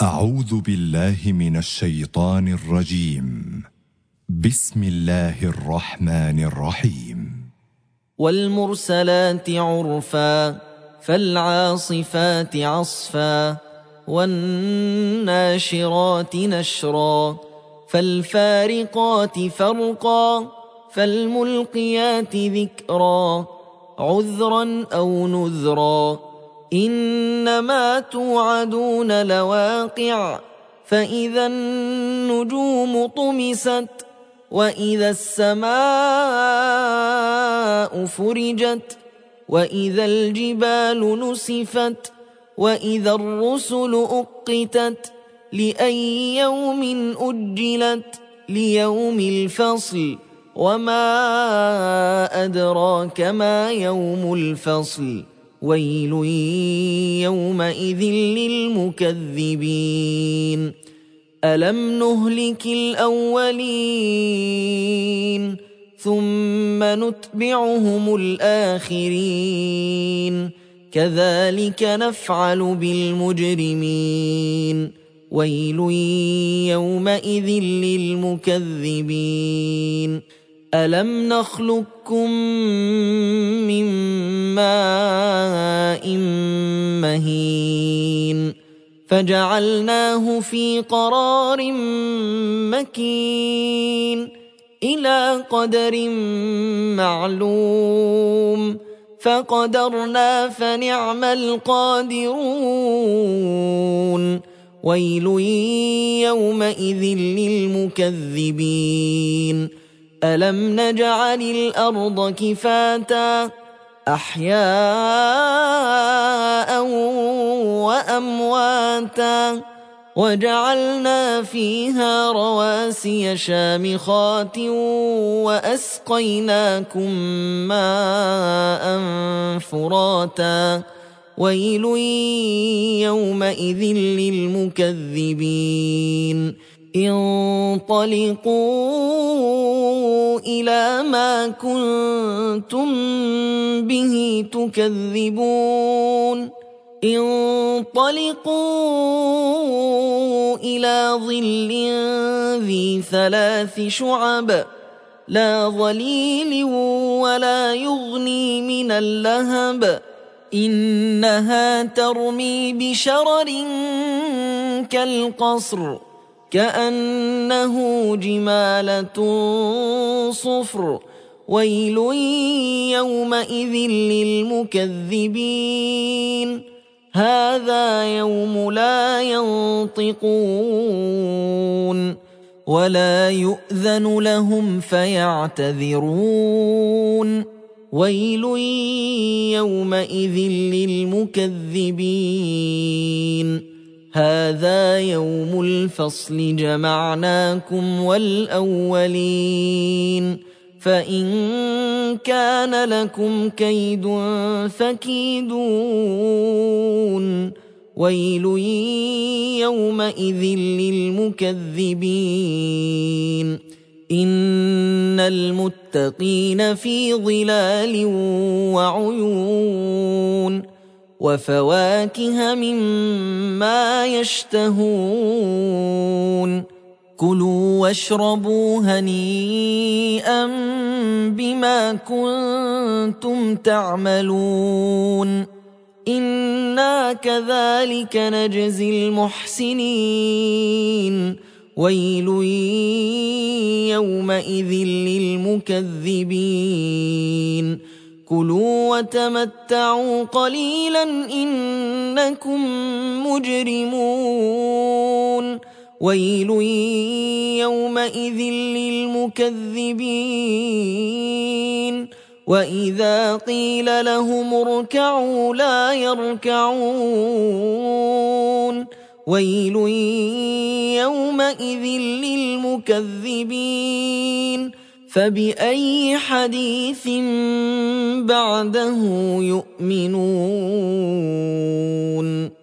أعوذ بالله من الشيطان الرجيم. بسم الله الرحمن الرحيم. والمرسلات عرفا فالعاصفات عصفا والناشرات نشرا فالفارقات فرقا فالملقيات ذكرا عذرا أو نذرا إنما توعدون لواقع فإذا النجوم طمست وإذا السماء فرجت وإذا الجبال نسفت وإذا الرسل أقتت لأي يوم أجلت ليوم الفصل وما أدراك ما يوم الفصل ويل يومئذ للمكذبين ألم نهلك الأولين ثم نتبعهم الآخرين كذلك نفعل بالمجرمين ويل يومئذ للمكذبين ألم نخلقكم من ماء مهين فجعلناه في قرار مكين إلى قدر معلوم فقدرنا فنعم القادرون ويل يومئذ للمكذبين ألم نجعل الأرض كفاتا أحياء وأمواتا وجعلنا فيها رواسي شامخات وأسقيناكم ماء فراتا ويل يومئذ للمكذبين انطلقوا إلى ما كنتم به تكذبون انطلقوا إلى ظل ذي 3 شعب لا ظليل ولا يغني من اللهب إنها ترمي بشرر كالقصر كأنه جمالة صفر ويل يومئذ للمكذبين هذا يوم لا ينطقون ولا يؤذن لهم فيعتذرون ويل يومئذ للمكذبين هذا يوم الفصل جمعناكم والأولين فإن كان لكم كيد فكيدون ويل يومئذ للمكذبين إن المتقين في ظلال وعيون وفواكه مما يشتهون كلوا واشربوا هنيئا بما كنتم تعملون إنا كذلك نجزي المحسنين ويل يومئذ للمكذبين كلوا وتمتعوا قليلا إنكم مجرمون ويل يومئذ للمكذبين وإذا قيل لهم اركعوا لا يركعون ويل يومئذ للمكذبين فبأي حديث بعده يؤمنون